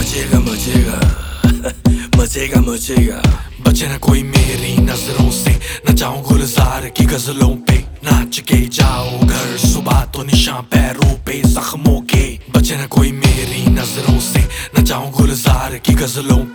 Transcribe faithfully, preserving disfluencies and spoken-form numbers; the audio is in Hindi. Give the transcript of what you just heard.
मचेगा मचेगा मचेगा मचेगा। बचे ना कोई मेरी नजरों से, न जाऊं गुलजार की गजलों पे। नाच के जाओ घर सुबह तो निशान पैरों पे जख्मों के। बचे ना कोई मेरी नजरों से, न जाऊं गुलजार की गजलों